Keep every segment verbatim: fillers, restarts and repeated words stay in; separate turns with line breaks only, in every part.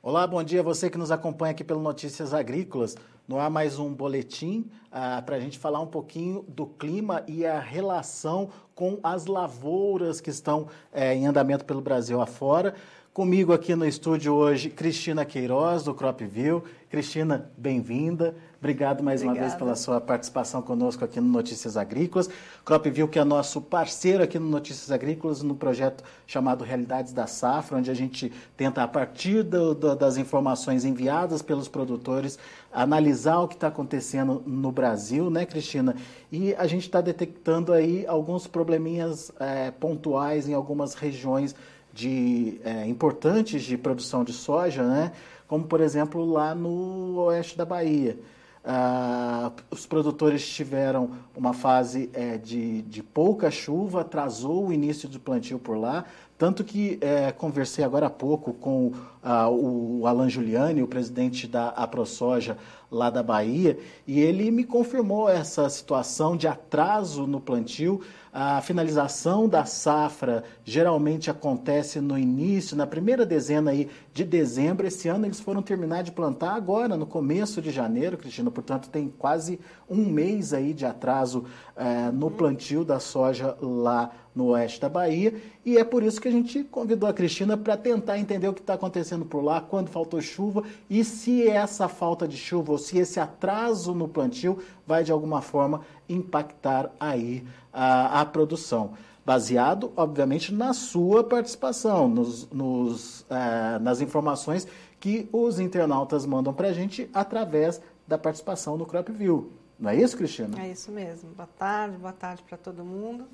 Olá, bom dia a você que nos acompanha aqui pelo Notícias Agrícolas. No ar mais um boletim ah, para a gente falar um pouquinho do clima e a relação com as lavouras que estão eh, em andamento pelo Brasil afora. Comigo aqui no estúdio hoje, Cristina Queiroz, do Cropview. Cristina, bem-vinda. Obrigado mais
Obrigada.
uma vez pela sua participação conosco aqui no Notícias Agrícolas. Cropview, que é nosso parceiro aqui no Notícias Agrícolas, no projeto chamado Realidades da Safra, onde a gente tenta, a partir do, do, das informações enviadas pelos produtores, analisar o que está acontecendo no Brasil, né, Cristina? E a gente está detectando aí alguns probleminhas é, pontuais em algumas regiões de, é, importantes de produção de soja, né? Como, por exemplo, lá no oeste da Bahia. Ah, os produtores tiveram uma fase é, de, de pouca chuva, atrasou o início do plantio por lá, tanto que é, conversei agora há pouco com ah, o Alan Giuliani, o presidente da AproSoja lá da Bahia, e ele me confirmou essa situação de atraso no plantio. A finalização da safra geralmente acontece no início, na primeira dezena aí de dezembro. Esse ano eles foram terminar de plantar agora, no começo de janeiro, Cristina. Portanto, tem quase um mês aí de atraso eh, no plantio da soja lá no oeste da Bahia. E é por isso que a gente convidou a Cristina para tentar entender o que está acontecendo por lá, quando faltou chuva e se essa falta de chuva ou se esse atraso no plantio vai de alguma forma impactar aí a, a produção. Baseado, obviamente, na sua participação, nos, nos, uh, nas informações que os internautas mandam para a gente através da participação no Cropview. Não é isso, Cristina?
É isso mesmo. Boa tarde, boa tarde para todo mundo.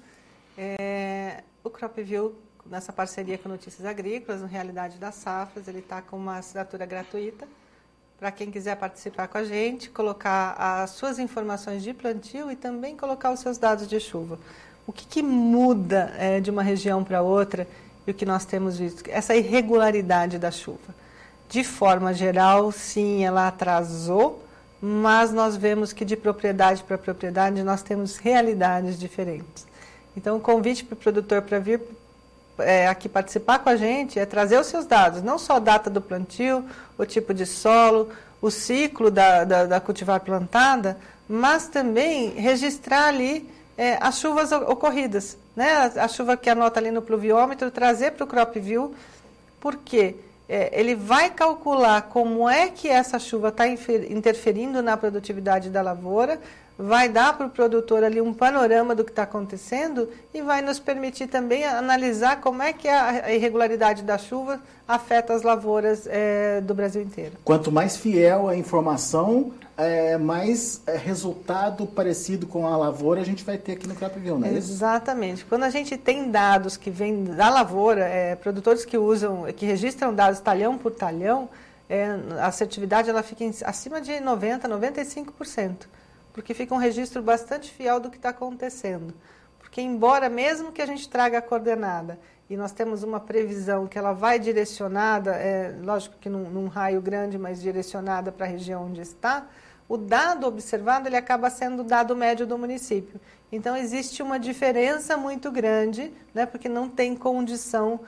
É, o Cropview, nessa parceria com Notícias Agrícolas, no Realidade das Safras, ele está com uma assinatura gratuita para quem quiser participar com a gente, colocar as suas informações de plantio e também colocar os seus dados de chuva. O que, que muda é, de uma região para outra e o que nós temos visto? Essa irregularidade da chuva. De forma geral, sim, ela atrasou, mas nós vemos que de propriedade para propriedade nós temos realidades diferentes. Então, o convite para o produtor para vir é, aqui participar com a gente é trazer os seus dados, não só a data do plantio, o tipo de solo, o ciclo da, da, da cultivar plantada, mas também registrar ali é, as chuvas ocorridas, né? A, a chuva que anota ali no pluviômetro, trazer para o Cropview, porque é, ele vai calcular como é que essa chuva está interferindo na produtividade da lavoura, vai dar para o produtor ali um panorama do que está acontecendo e vai nos permitir também analisar como é que a irregularidade da chuva afeta as lavouras é, do Brasil inteiro.
Quanto mais fiel a informação, é, mais é, resultado parecido com a lavoura a gente vai ter aqui no Cropview, não é isso?
Exatamente. Quando a gente tem dados que vêm da lavoura, é, produtores que usam, que registram dados talhão por talhão, é, a assertividade ela fica em, acima de noventa por cento, noventa e cinco por cento. Porque fica um registro bastante fiel do que está acontecendo. Porque embora mesmo que a gente traga a coordenada e nós temos uma previsão que ela vai direcionada, é, lógico que num, num raio grande, mas direcionada para a região onde está, o dado observado ele acaba sendo o dado médio do município. Então existe uma diferença muito grande, né, porque não tem condição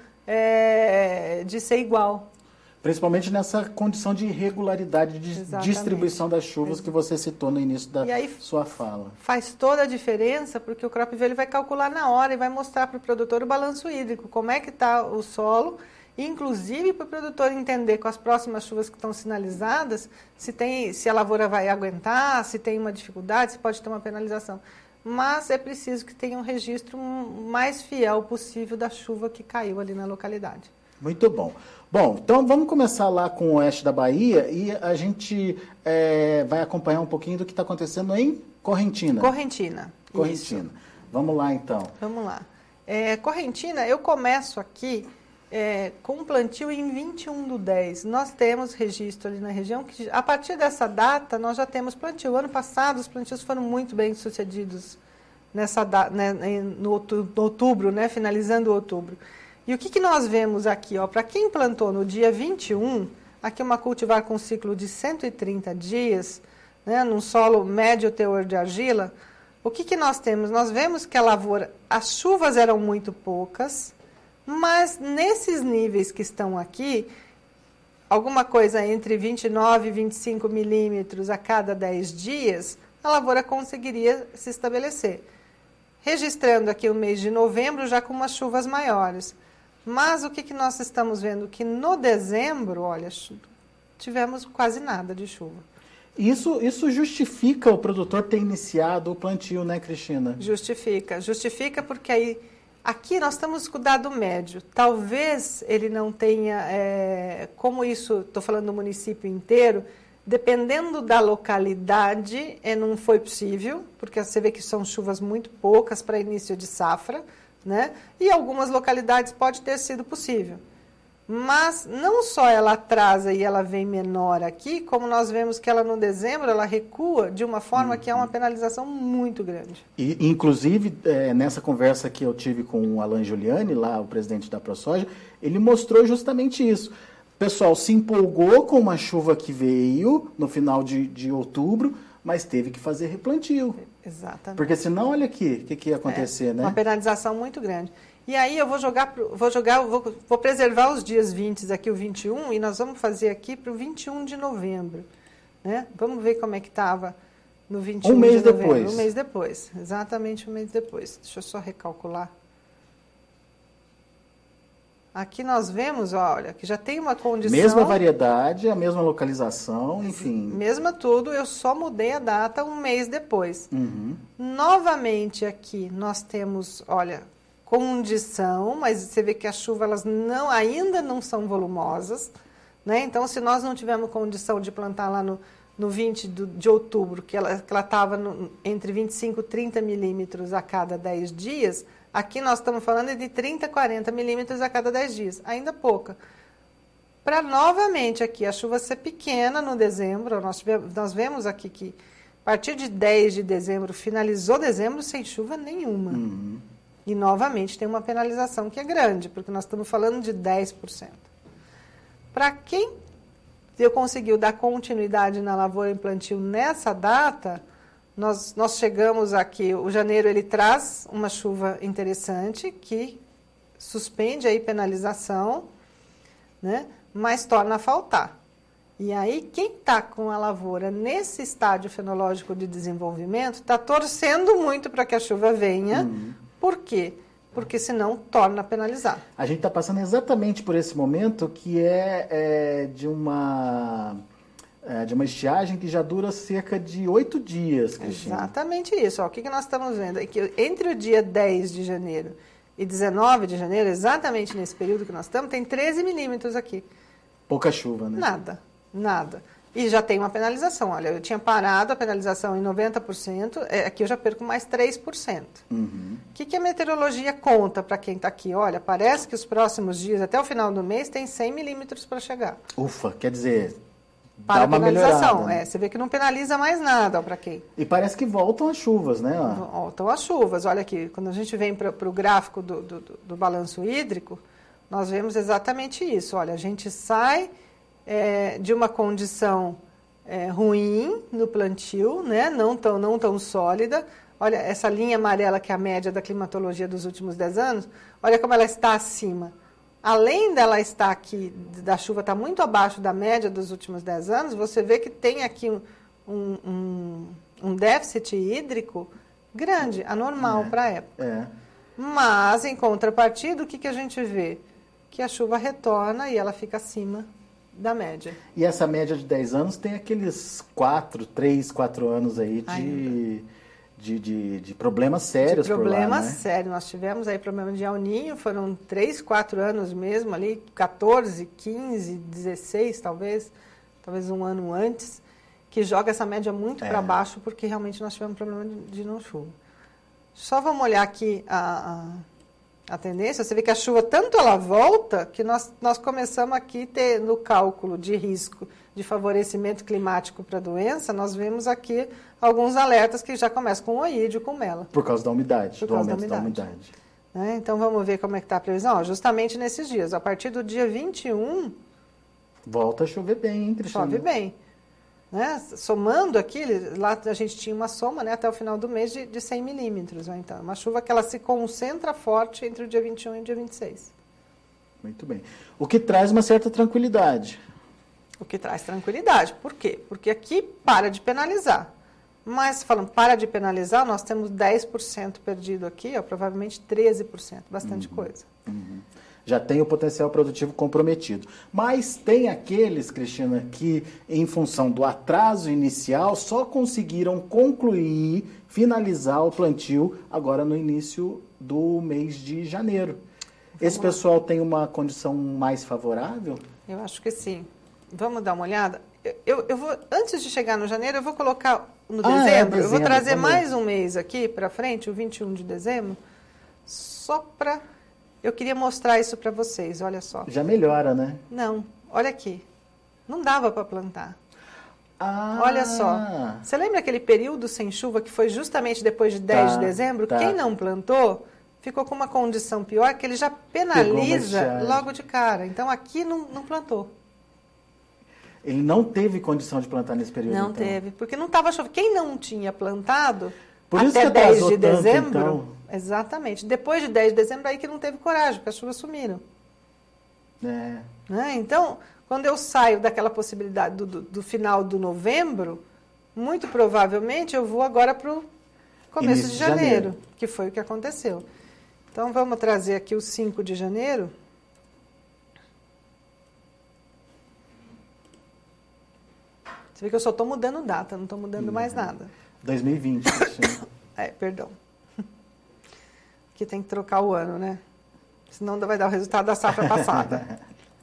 é, de ser igual.
Principalmente nessa condição de irregularidade de Exatamente. distribuição das chuvas Exatamente. que você citou no início da aí, sua fala.
Faz toda a diferença, porque o Cropview ele vai calcular na hora e vai mostrar para o produtor o balanço hídrico, como é que está o solo, inclusive para o produtor entender com as próximas chuvas que estão sinalizadas, se, tem, se a lavoura vai aguentar, se tem uma dificuldade, se pode ter uma penalização. Mas é preciso que tenha um registro mais fiel possível da chuva que caiu ali na localidade.
Muito bom. Bom, então vamos começar lá com o oeste da Bahia e a gente é, vai acompanhar um pouquinho do que está acontecendo em Correntina.
Correntina.
Correntina.
Isso.
Vamos lá, então.
Vamos lá. É, Correntina, eu começo aqui é, com um plantio em vinte e um do dez. Nós temos registro ali na região que, a partir dessa data, nós já temos plantio. Ano passado, os plantios foram muito bem sucedidos nessa, né, no outubro, né, finalizando outubro. E o que, que nós vemos aqui? Para quem plantou no dia vinte e um, aqui uma cultivar com ciclo de cento e trinta dias, né, num solo médio teor de argila, o que, que nós temos? Nós vemos que a lavoura, as chuvas eram muito poucas, mas nesses níveis que estão aqui, alguma coisa entre vinte e nove e vinte e cinco milímetros a cada dez dias, a lavoura conseguiria se estabelecer. Registrando aqui o mês de novembro já com umas chuvas maiores. Mas o que, que nós estamos vendo? Que no dezembro, olha, tivemos quase nada de chuva.
Isso, isso justifica o produtor ter iniciado o plantio, né, Cristina?
Justifica. Justifica porque aí, aqui nós estamos com o dado médio. Talvez ele não tenha, é, como isso, estou falando do município inteiro, dependendo da localidade, é, não foi possível, porque você vê que são chuvas muito poucas para início de safra, né? E algumas localidades pode ter sido possível. Mas não só ela atrasa e ela vem menor aqui, como nós vemos que ela no dezembro, ela recua de uma forma uhum. que é uma penalização muito grande.
E, inclusive, é, nessa conversa que eu tive com o Alan Giuliani, lá o presidente da ProSoja, ele mostrou justamente isso. O pessoal se empolgou com uma chuva que veio no final de, de outubro, mas teve que fazer replantio.
Exatamente.
Porque senão, olha aqui, o que, que ia acontecer,
é,
né?
Uma penalização muito grande. E aí eu vou jogar, vou jogar, vou, vou preservar os dias vinte aqui, o vinte e um, e nós vamos fazer aqui para o vinte e um de novembro. Né? Vamos ver como é que estava no vinte e um
um mês
de novembro.
Depois.
Um mês depois, exatamente um mês depois. Deixa eu só recalcular. Aqui nós vemos, olha, que já tem uma condição...
Mesma variedade, a mesma localização, enfim...
Mesma tudo, eu só mudei a data um mês depois.
Uhum.
Novamente aqui nós temos, olha... condição, mas você vê que as chuvas elas não, ainda não são volumosas, né? Então, se nós não tivermos condição de plantar lá no, no vinte de outubro, que ela estava entre vinte e cinco e trinta milímetros a cada dez dias, aqui nós estamos falando de trinta a quarenta milímetros a cada dez dias, ainda pouca. Para novamente aqui a chuva ser pequena no dezembro, nós, tivemos, nós vemos aqui que a partir de dez de dezembro, finalizou dezembro sem chuva nenhuma.
Uhum.
E, novamente, tem uma penalização que é grande, porque nós estamos falando de dez por cento. Para quem eu conseguiu dar continuidade na lavoura em plantio nessa data, nós, nós chegamos aqui, o janeiro ele traz uma chuva interessante, que suspende aí penalização, né, mas torna a faltar. E aí, quem está com a lavoura nesse estágio fenológico de desenvolvimento, está torcendo muito para que a chuva venha. Uhum. Por quê? Porque senão torna a penalizar.
A gente está passando exatamente por esse momento que é, é de, uma, é de uma estiagem que já dura cerca de oito dias, Cristina.
Exatamente isso. Ó, o que, que nós estamos vendo? É que entre o dia dez de janeiro e dezenove de janeiro, exatamente nesse período que nós estamos, tem treze milímetros aqui.
Pouca chuva, né?
Nada, nada. E já tem uma penalização. Olha, eu tinha parado a penalização em noventa por cento, é, aqui eu já perco mais três por cento. O uhum. que, que a meteorologia conta para quem está aqui? Olha, parece que os próximos dias, até o final do mês, tem cem milímetros para chegar.
Ufa, quer dizer,
para
dá uma
penalização.
Né?
É, você vê que não penaliza mais nada para quem.
E parece que voltam as chuvas, né?
Voltam as chuvas. Olha aqui, quando a gente vem para o gráfico do, do, do balanço hídrico, nós vemos exatamente isso. Olha, a gente sai... É, de uma condição é, ruim no plantio, né? não, tão, não tão sólida. Olha, essa linha amarela que é a média da climatologia dos últimos dez anos, olha como ela está acima. Além dela estar aqui, da chuva estar muito abaixo da média dos últimos dez anos, você vê que tem aqui um, um, um déficit hídrico grande, anormal é, para a época.
É.
Mas, em contrapartida, o que, que a gente vê? Que a chuva retorna e ela fica acima da média.
E essa média de dez anos tem aqueles quatro, três, quatro anos aí de, de, de, de problemas sérios
de problemas
por lá, né?
sérios. Nós tivemos aí problema de El Niño, foram três, quatro anos mesmo ali, quatorze, quinze, dezesseis talvez, talvez um ano antes, que joga essa média muito é. para baixo, porque realmente nós tivemos problema de, de não chuva. Só vamos olhar aqui a... a A tendência, você vê que a chuva, tanto ela volta, que nós, nós começamos aqui ter no cálculo de risco de favorecimento climático para a doença, nós vemos aqui alguns alertas que já começam com oídio, com mela.
Por causa da umidade,
Por
do
causa
aumento
da umidade.
da umidade.
Né? Então, vamos ver como é que está a previsão. Ó, justamente nesses dias, a partir do dia vinte e um...
Volta a chover bem, hein, Cristina?
Chove bem. Né? Somando aqui, lá a gente tinha uma soma, né, até o final do mês de, de cem milímetros. Né? Então, uma chuva que ela se concentra forte entre o dia vinte e um e o dia vinte e seis.
Muito bem. O que traz uma certa tranquilidade.
O que traz tranquilidade. Por quê? Porque aqui para de penalizar. Mas, falando para de penalizar, nós temos dez por cento perdido aqui, ó, provavelmente treze por cento, bastante
uhum,
coisa.
Uhum. Já tem o potencial produtivo comprometido. Mas tem aqueles, Cristina, que em função do atraso inicial só conseguiram concluir, finalizar o plantio agora no início do mês de janeiro. Vamos Esse lá. pessoal tem uma condição mais favorável?
Eu acho que sim. Vamos dar uma olhada? Eu, eu, eu vou, antes de chegar no janeiro, eu vou colocar no dezembro, ah, é, dezembro. Eu vou trazer vamos. mais um mês aqui para frente, o vinte e um de dezembro, só para... Eu queria mostrar isso para vocês, olha só.
Já melhora, né?
Não, olha aqui. Não dava para plantar.
Ah,
olha só. Você lembra aquele período sem chuva que foi justamente depois de dez tá, de dezembro? Tá. Quem não plantou ficou com uma condição pior, que ele já penaliza logo de cara. Então aqui não, não plantou.
Ele não teve condição de plantar nesse período?
Não
então.
teve, porque não estava chovendo. Quem não tinha plantado...
Por isso
até
que
dez de
tanto,
dezembro,
então.
exatamente. Depois de dez de dezembro, aí que não teve coragem, porque as chuvas sumiram.
É.
Né? Então, quando eu saio daquela possibilidade do, do, do final do novembro, muito provavelmente eu vou agora para o começo Início de janeiro, de janeiro, que foi o que aconteceu. Então, vamos trazer aqui o cinco de janeiro. Você vê que eu só estou mudando data, não estou mudando uhum. mais nada.
dois mil e vinte.
É, perdão. Aqui tem que trocar o ano, né? Senão vai dar o resultado da safra passada.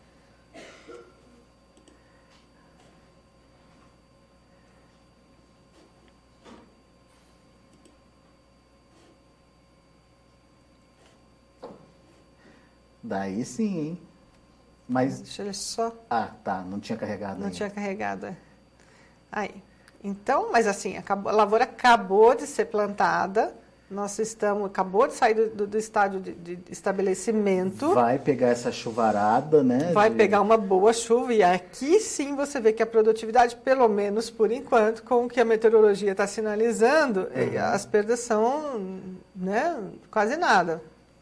Daí sim, hein? Mas...
Deixa ele só...
Ah, tá. Não tinha carregado
Não
ainda.
tinha carregado, é. Aí. Então, mas assim, acabou, a lavoura acabou de ser plantada, nós estamos, acabou de sair do, do, do estádio de, de estabelecimento.
Vai pegar essa chuvarada, né?
Vai
de...
pegar uma boa chuva e aqui sim você vê que a produtividade, pelo menos por enquanto, com o que a meteorologia está sinalizando, uhum. as perdas são, né, quase nada.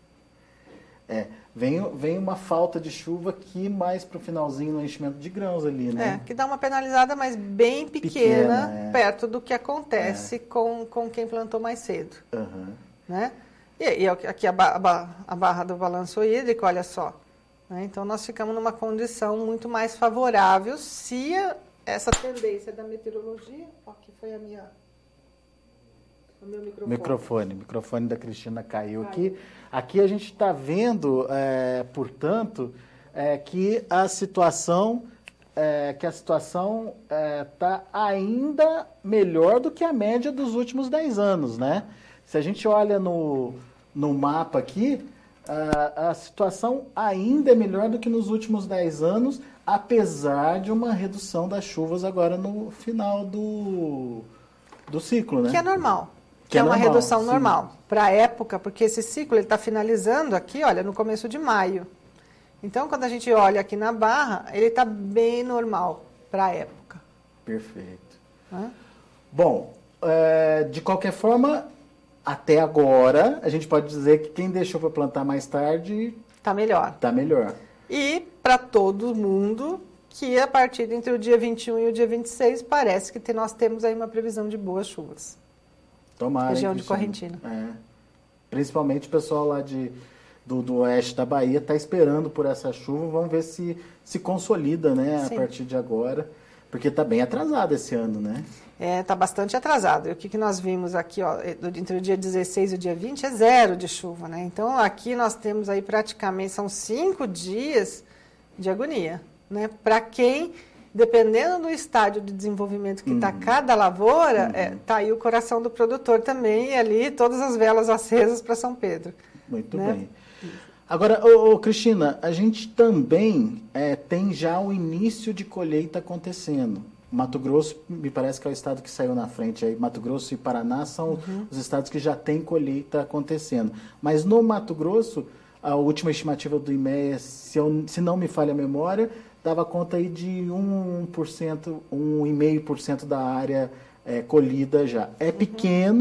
É, vem, vem uma falta de chuva aqui mais para o finalzinho no enchimento de grãos ali, né?
É, que dá uma penalizada, mas bem pequena, pequena é. perto do que acontece é. com, com quem plantou mais cedo.
Uhum.
Né? E, e aqui a, ba, a barra do balanço hídrico, olha só. Né? Então, nós ficamos numa condição muito mais favorável se a, essa tendência da meteorologia... Ó, aqui foi a minha... O meu microfone.
Microfone. O microfone da Cristina caiu, caiu. aqui. Aqui a gente está vendo, é, portanto, é, que a situação é, que a situação está é, ainda melhor do que a média dos últimos dez anos, né? Se a gente olha no, no mapa aqui, a, a situação ainda é melhor do que nos últimos dez anos, apesar de uma redução das chuvas agora no final do, do ciclo, né?
Que é normal. Que,
que
é, é uma
normal,
redução
sim.
normal para a época, porque esse ciclo está finalizando aqui, olha, no começo de maio. Então, quando a gente olha aqui na barra, ele está bem normal para a época.
Perfeito.
Hã?
Bom, é, de qualquer forma, até agora, a gente pode dizer que quem deixou para plantar mais tarde...
Está melhor.
Está melhor.
E para todo mundo, que a partir entre o dia vinte e um e o dia vinte e seis, parece que nós temos aí uma previsão de boas chuvas.
Tomara,
região
hein,
de Correntina.
É. Principalmente o pessoal lá de, do, do oeste da Bahia está esperando por essa chuva. Vamos ver se se consolida, né, Sim. a partir de agora. Porque está bem atrasado esse ano, né?
É, está bastante atrasado. E o que, que nós vimos aqui, ó, entre o dia dezesseis e o dia vinte, é zero de chuva, né? Então, aqui nós temos aí praticamente, são cinco dias de agonia, né? Para quem... Dependendo do estágio de desenvolvimento que está uhum. cada lavoura, uhum. é, tá aí o coração do produtor também, e ali todas as velas acesas para São Pedro.
Muito
né?
bem. Agora, ô, ô, Cristina, a gente também é, tem já o início de colheita acontecendo. Mato Grosso, me parece que é o estado que saiu na frente aí. Mato Grosso e Paraná são uhum. os estados que já têm colheita acontecendo. Mas no Mato Grosso, a última estimativa do I M E A, se, eu, se não me falha a memória, dava conta aí de um por cento, um vírgula cinco por cento da área é, colhida já. É pequeno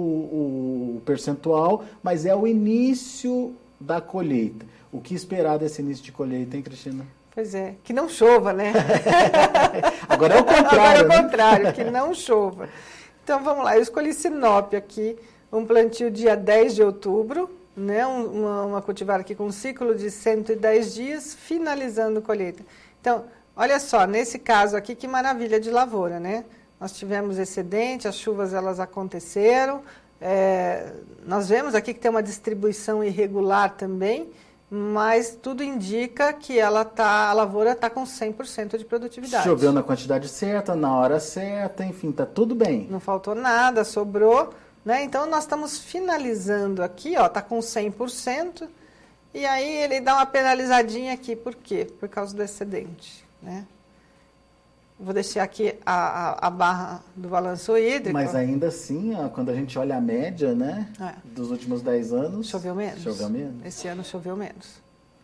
o, o percentual, mas é o início da colheita. O que esperar desse início de colheita, hein, Cristina?
Pois é, que não chova, né?
Agora é o contrário.
Agora é o
né?
contrário, que não chova. Então vamos lá, eu escolhi Sinop aqui, um plantio dia dez de outubro, né? Um, uma, uma cultivar aqui com um ciclo de cento e dez dias, finalizando a colheita. Então, olha só, nesse caso aqui, que maravilha de lavoura, né? Nós tivemos excedente, as chuvas elas aconteceram, é, nós vemos aqui que tem uma distribuição irregular também, mas tudo indica que ela tá, a lavoura está com cem por cento de produtividade.
Choveu na quantidade certa, na hora certa, enfim, tá tudo bem.
Não faltou nada, sobrou, né? Então nós estamos finalizando aqui, ó, tá com cem por cento, e aí ele dá uma penalizadinha aqui, por quê? Por causa do excedente, né? Vou deixar aqui a, a, a barra do balanço hídrico.
Mas ainda assim, ó, quando a gente olha a média, né,
é.
dos últimos dez anos...
Choveu menos.
Choveu menos.
Esse ano choveu menos.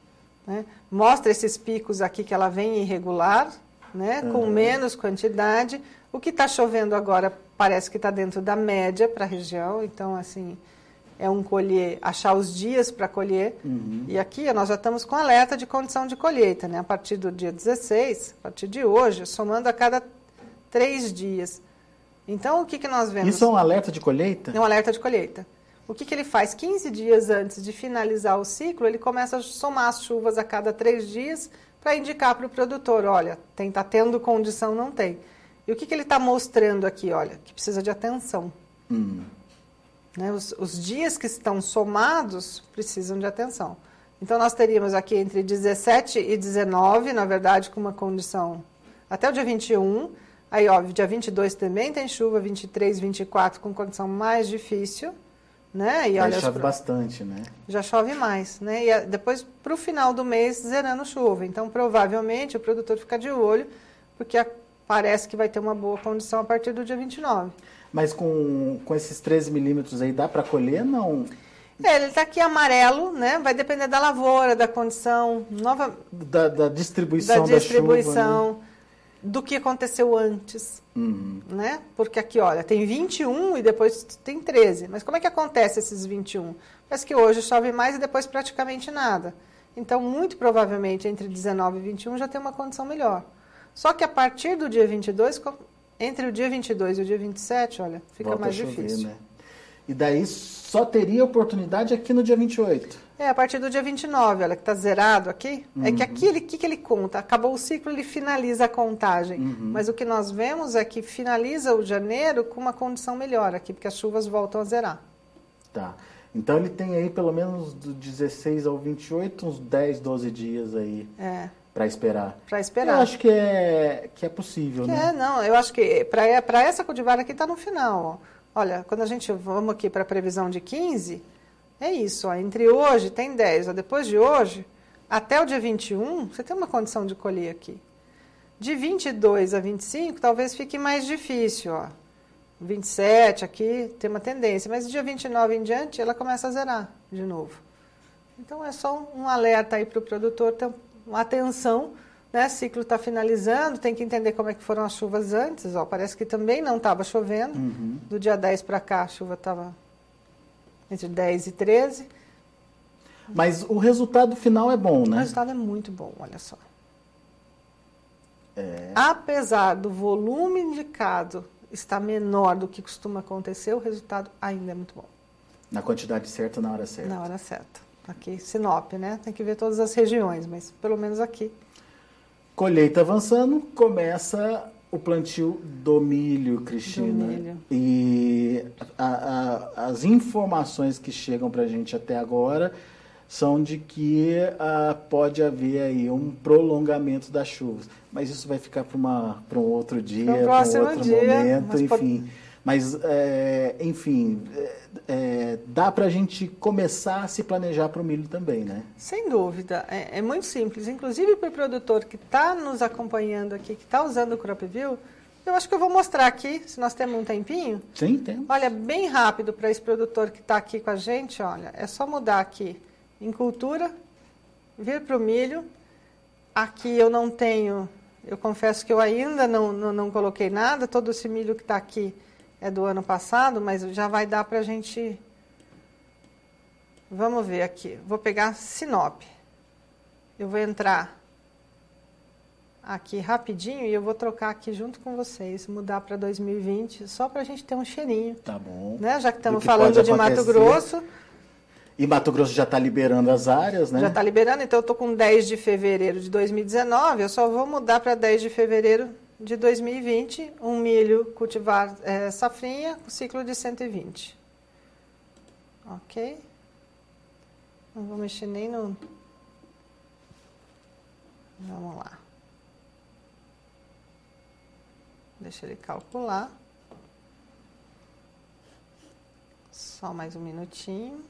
Né? Mostra esses picos aqui que ela vem irregular, né, uhum. com menos quantidade. O que está chovendo agora parece que está dentro da média para a região. Então, assim, é um colher, achar os dias para colher.
Uhum.
E aqui nós já estamos com alerta de condição de colheita, né? A partir do dia dezesseis, a partir de hoje, somando a cada três dias. Então, o que, que nós vemos?
Isso é um alerta de colheita?
É um alerta de colheita. O que, que ele faz? quinze dias antes de finalizar o ciclo, ele começa a somar as chuvas a cada três dias para indicar para o produtor, olha, tem, tá tendo condição, não tem. E o que, que ele está mostrando aqui? Olha, que precisa de atenção.
Hum.
Né, os, os dias que estão somados precisam de atenção. Então, nós teríamos aqui entre dezessete e dezenove, na verdade, com uma condição até o dia vinte e um. Aí, óbvio, dia vinte e dois também tem chuva, vinte e três, vinte e quatro com condição mais difícil. Né? E, olha,
aí chove
pro...
bastante, né?
Já chove mais. Né? E depois, para o final do mês, zerando chuva. Então, provavelmente, o produtor fica de olho, porque a... parece que vai ter uma boa condição a partir do dia vinte e nove.
Mas com, com esses treze milímetros aí, dá para colher, não?
É, ele está aqui amarelo, né? Vai depender da lavoura, da condição, nova...
Da, da distribuição
da distribuição,
da chuva, né?
Do que aconteceu antes,
uhum.
né? Porque aqui, olha, tem vinte e um e depois tem treze. Mas como é que acontece esses vinte e um? Parece que hoje chove mais e depois praticamente nada. Então, muito provavelmente, entre dezenove e vinte e um já tem uma condição melhor. Só que a partir do dia vinte e dois... Entre o dia vinte e dois e o dia vinte e sete, olha, fica
Volta
mais
a chover,
difícil.
Né? E daí só teria oportunidade aqui no dia vinte e oito?
É, a partir do dia vinte e nove, olha, que está zerado aqui. Uhum. É que aqui, o que, que ele conta? Acabou o ciclo, ele finaliza a contagem. Uhum. Mas o que nós vemos é que finaliza o janeiro com uma condição melhor aqui, porque as chuvas voltam a zerar.
Tá. Então ele tem aí pelo menos do dezesseis ao vinte e oito, uns dez, doze dias aí.
É.
Para esperar.
Para esperar.
Eu acho que é, que é possível,
que
né?
É, não, eu acho que para essa cultivar aqui está no final. Ó. Olha, quando a gente vamos aqui para a previsão de quinze, é isso. Ó, entre hoje tem dez, ó, depois de hoje, até o dia vinte e um, você tem uma condição de colher aqui. De vinte e dois a vinte e cinco, talvez fique mais difícil. Ó. vinte e sete aqui tem uma tendência, mas do dia vinte e nove em diante, ela começa a zerar de novo. Então, é só um alerta aí para o produtor ter atenção, né? O ciclo está finalizando, tem que entender como é que foram as chuvas antes. Ó, parece que também não estava chovendo.
Uhum.
Do dia dez para cá, a chuva estava entre dez e treze.
Mas o resultado final é bom, né?
O resultado é muito bom, olha só.
É...
Apesar do volume indicado estar menor do que costuma acontecer, o resultado ainda é muito bom.
Na quantidade certa, na hora certa.
Na hora certa. Aqui, Sinop, né? Tem que ver todas as regiões, mas pelo menos aqui.
Colheita avançando, começa o plantio do milho, Cristina.
Do milho.
E a, a, as informações que chegam para a gente até agora são de que a, pode haver aí um prolongamento das chuvas. Mas isso vai ficar para um outro dia, para um outro
dia,
momento, enfim.
Pode...
Mas, é, enfim, é, dá para a gente começar a se planejar para o milho também, né?
Sem dúvida. É, é muito simples. Inclusive, para o produtor que está nos acompanhando aqui, que está usando o CropView, eu acho que eu vou mostrar aqui, se nós temos um tempinho.
Sim, temos.
Olha, bem rápido para esse produtor que está aqui com a gente, olha, é só mudar aqui em cultura, vir para o milho. Aqui eu não tenho, eu confesso que eu ainda não, não, não coloquei nada, todo esse milho que está aqui é do ano passado, mas já vai dar para a gente... Vamos ver aqui. Vou pegar Sinop. Eu vou entrar aqui rapidinho e eu vou trocar aqui junto com vocês, mudar para dois mil e vinte, só para a gente ter um cheirinho.
Tá bom.
Né? Já que estamos
que
falando de Mato Grosso.
E Mato Grosso já está liberando as áreas, né?
Já está liberando, então eu estou com dez de fevereiro de dois mil e dezenove, eu só vou mudar para dez de fevereiro de dois mil e vinte, um milho cultivar é, safrinha, com ciclo de cento e vinte. Ok? Não vou mexer nem no... Vamos lá. Deixa ele calcular. Só mais um minutinho.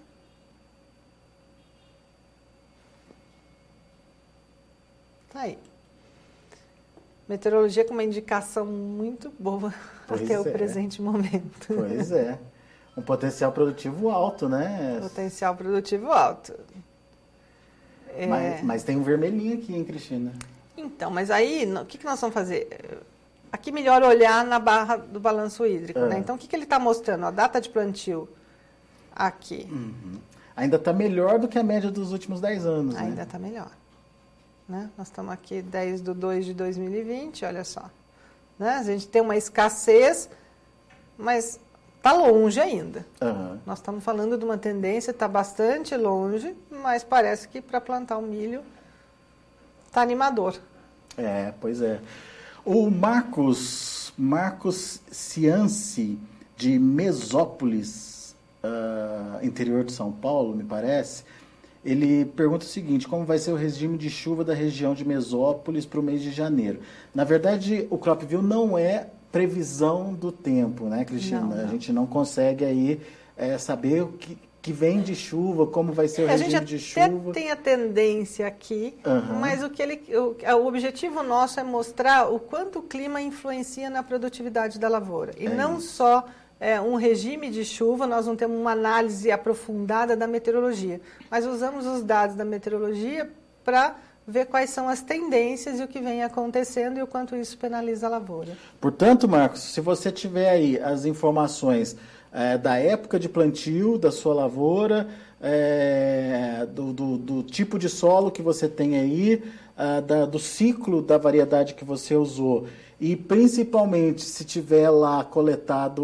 Tá aí. Meteorologia com uma indicação muito boa
Pois
até
é.
o presente momento.
Pois é. Um potencial produtivo alto, né?
Potencial produtivo alto. É...
Mas, mas tem um vermelhinho aqui, hein, Cristina?
Então, mas aí, o que, que nós vamos fazer? Aqui melhor olhar na barra do balanço hídrico,
é.
né? Então, o que, que ele está mostrando? A data de plantio aqui.
Uhum. Ainda está melhor do que a média dos últimos dez anos,
Ainda
né?
está melhor. Né? Nós estamos aqui dez de dois de dois mil e vinte, olha só. Né? A gente tem uma escassez, mas está longe ainda.
Uhum.
Nós estamos falando de uma tendência, está bastante longe, mas parece que para plantar o milho está animador.
É, pois é. O Marcos, Marcos Cianci, de Mesópolis, uh, interior de São Paulo, me parece, ele pergunta o seguinte: como vai ser o regime de chuva da região de Mesópolis para o mês de janeiro? Na verdade, o CropView não é previsão do tempo, né, Cristina? Não, não. A gente não consegue aí é, saber o que, que vem de chuva, como vai ser o
a
regime
gente
de
até
chuva.
Tem a tendência aqui, uhum. mas o, que ele, o, o objetivo nosso é mostrar o quanto o clima influencia na produtividade da lavoura. E é não isso. só é, um regime de chuva, nós não temos uma análise aprofundada da meteorologia, mas usamos os dados da meteorologia para ver quais são as tendências e o que vem acontecendo e o quanto isso penaliza a lavoura.
Portanto, Marcos, se você tiver aí as informações é, da época de plantio da sua lavoura, é, do, do, do tipo de solo que você tem aí, é, da, do ciclo da variedade que você usou, e principalmente se tiver lá coletado o,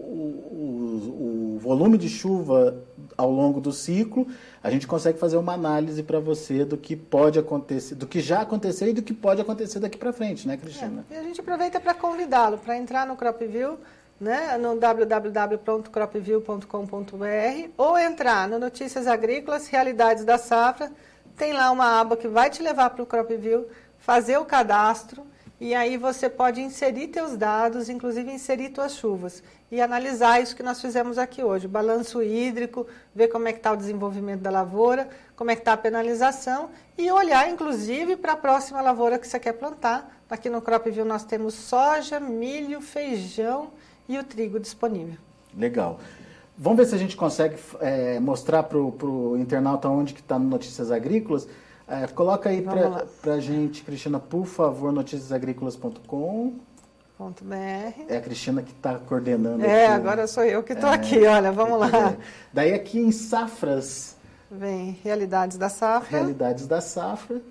o, o volume de chuva ao longo do ciclo, a gente consegue fazer uma análise para você do que pode acontecer, do que já aconteceu e do que pode acontecer daqui para frente, né, Cristina?
É, e a gente aproveita para convidá-lo para entrar no CropView, né, no w w w ponto cropview ponto com ponto b r ou entrar no Notícias Agrícolas, Realidades da Safra. Tem lá uma aba que vai te levar para o CropView, fazer o cadastro, e aí você pode inserir teus dados, inclusive inserir tuas chuvas, e analisar isso que nós fizemos aqui hoje, o balanço hídrico, ver como é que está o desenvolvimento da lavoura, como é que está a penalização, e olhar, inclusive, para a próxima lavoura que você quer plantar. Aqui no CropView nós temos soja, milho, feijão e o trigo disponível.
Legal. Vamos ver se a gente consegue é, mostrar para o internauta onde que está no Notícias Agrícolas. É, coloca aí para a gente, Cristina, por favor, noticias agrícolas ponto com
ponto b r.
É a Cristina que está coordenando.
É,
aqui.
agora sou eu que estou
é,
aqui, olha, vamos lá.
É. Daí aqui em Safras.
Vem Realidades da Safra.
Realidades da Safra.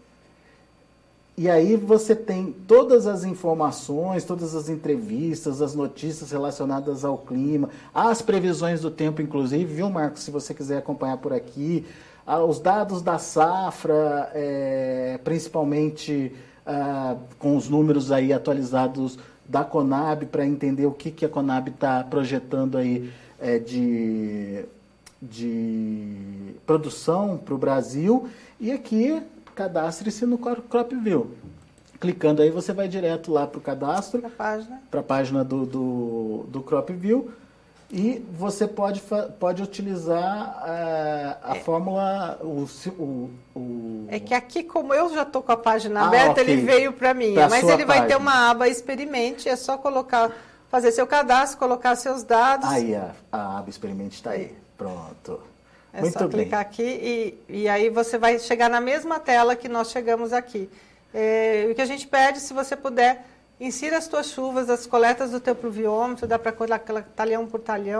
E aí você tem todas as informações, todas as entrevistas, as notícias relacionadas ao clima, as previsões do tempo, inclusive, viu, Marcos? Se você quiser acompanhar por aqui. Os dados da safra, é, principalmente ah, com os números aí atualizados da Conab, para entender o que, que a Conab está projetando aí é, de, de produção para o Brasil. E aqui, cadastre-se no CropView. Clicando aí, você vai direto lá para o cadastro,
para a página,
pra página do, do, do CropView. E você pode, pode utilizar uh, a é. fórmula, o, o, o...
É que aqui, como eu já estou com a página ah, aberta, okay. ele veio para mim. Pra mas ele vai página. ter uma aba Experimente, é só colocar, fazer seu cadastro, colocar seus dados.
Aí, a, a aba Experimente está aí. Pronto.
É
Muito
só
bem.
clicar aqui e, e aí você vai chegar na mesma tela que nós chegamos aqui. É, o que a gente pede, se você puder... Insira as tuas chuvas, as coletas do teu pluviômetro, dá para coletar talhão por talhão,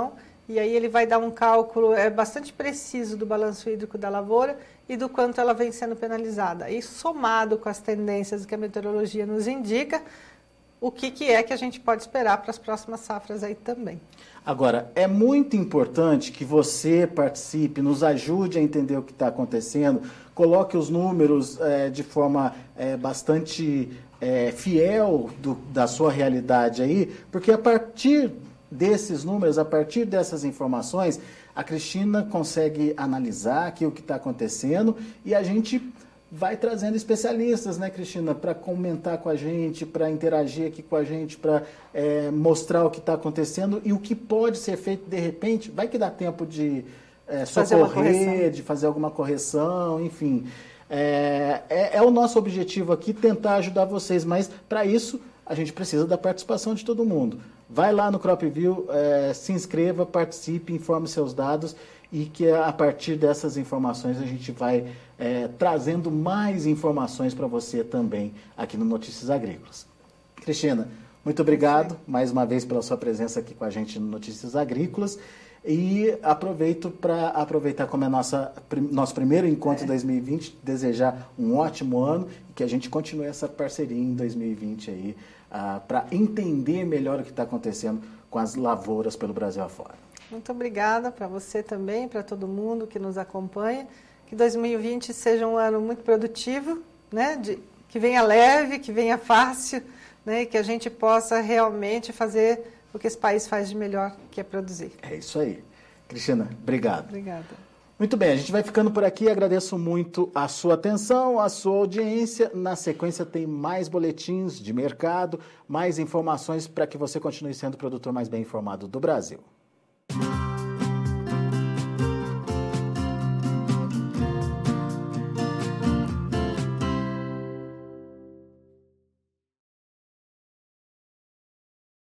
e aí ele vai dar um cálculo é, bastante preciso do balanço hídrico da lavoura e do quanto ela vem sendo penalizada. E somado com as tendências que a meteorologia nos indica, o que, que é que a gente pode esperar para as próximas safras aí também.
Agora, é muito importante que você participe, nos ajude a entender o que está acontecendo, coloque os números é, de forma é, bastante é, fiel do, da sua realidade aí, porque a partir desses números, a partir dessas informações, a Cristina consegue analisar aqui o que está acontecendo e a gente vai trazendo especialistas, né, Cristina, para comentar com a gente, para interagir aqui com a gente, para é, mostrar o que está acontecendo e o que pode ser feito de repente. Vai que dá tempo de é, socorrer, de fazer alguma correção, enfim. É, é, é o nosso objetivo aqui, tentar ajudar vocês, mas para isso a gente precisa da participação de todo mundo. Vai lá no CropView, é, se inscreva, participe, informe seus dados e que a partir dessas informações a gente vai é, trazendo mais informações para você também aqui no Notícias Agrícolas. Cristina, muito obrigado Sim. mais uma vez pela sua presença aqui com a gente no Notícias Agrícolas e aproveito para aproveitar como é nossa, nosso primeiro encontro em é. dois mil e vinte, desejar um ótimo ano e que a gente continue essa parceria em dois mil e vinte aí, ah, para entender melhor o que está acontecendo com as lavouras pelo Brasil afora.
Muito obrigada para você também, para todo mundo que nos acompanha. Que dois mil e vinte seja um ano muito produtivo, né? De, que venha leve, que venha fácil, né? E que a gente possa realmente fazer o que esse país faz de melhor, que é produzir.
É isso aí. Cristina, obrigado.
Obrigada.
Muito bem, a gente vai ficando por aqui. Agradeço muito a sua atenção, a sua audiência. Na sequência tem mais boletins de mercado, mais informações para que você continue sendo o produtor mais bem informado do Brasil.